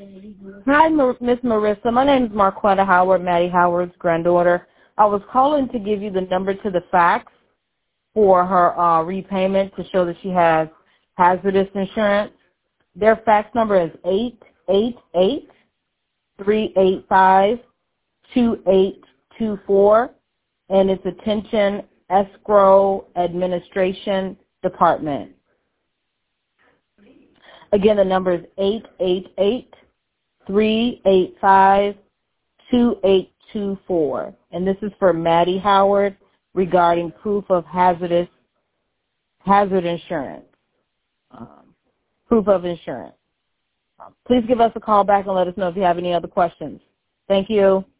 Hi, Miss Marissa. My name is Marquetta Howard, Maddie Howard's granddaughter. I was calling to give you the number to the fax for her repayment to show that she has hazardous insurance. Their fax number is 888-385-2824, and it's Attention Escrow Administration Department. Again, the number is 888-385-2824, and this is for Maddie Howard regarding proof of hazard insurance. Proof of insurance. Please give us a call back and let us know if you have any other questions. Thank you.